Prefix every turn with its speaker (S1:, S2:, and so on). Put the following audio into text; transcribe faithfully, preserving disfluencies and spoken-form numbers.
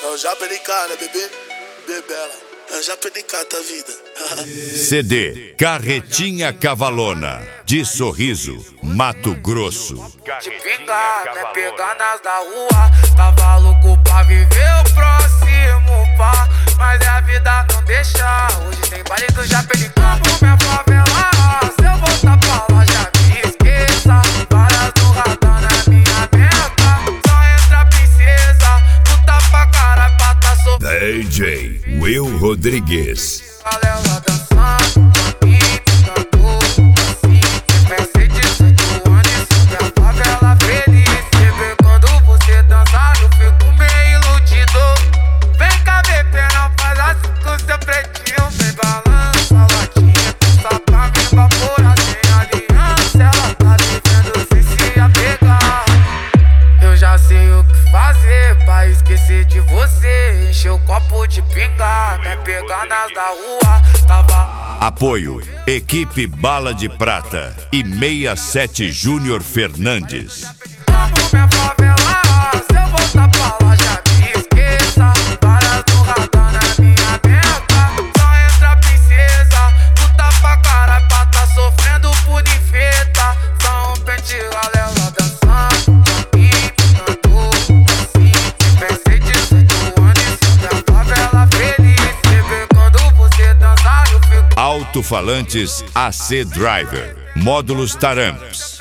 S1: Eu já perdi cara, bebê, bebela. Eu já perdi cara, vida.
S2: C D Carretinha Cavalona, de Sorriso, Mato Grosso.
S3: De pingar, né? Pegar nas da rua. Tava louco pra viver o próximo pá, mas é a vida não deixa. Hoje tem baile do Japenicampo, minha favela. Se eu voltar pra lá, já me esqueça. Várias do radar na minha meta. Só entra princesa, puta pra caralho pra tá sofrendo.
S2: D J Will Rodrigues.
S3: Galera dançando, imitando assim. Pensei dezoito anos sobre a favela feliz. Você vê quando você dançar, eu fico meio iludido. Vem cá, bebê, não faz assim com seu pretinho. Vem balança a latinha, só pra me evaporar sem aliança. Ela tá vivendo sem se apegar. Eu já sei o que fazer pra esquecer de você. Encher o copo de pingar, né? Pegar nas da rua, tava...
S2: Apoio, Equipe Bala de Prata e sessenta e sete Júnior Fernandes.
S3: Vamos, minha favela, se eu voltar pra lá, já me esqueça. Várias do radar na minha meta. Só entra princesa, puta pra caralho pra tá sofrendo por infeta. Só um pente, galera dançando, imitando assim. Pensei dezoito anos sobre a favela feliz. Você vê quando você dançar, eu fico...
S2: Alto-falantes A C Driver, módulos Taramps.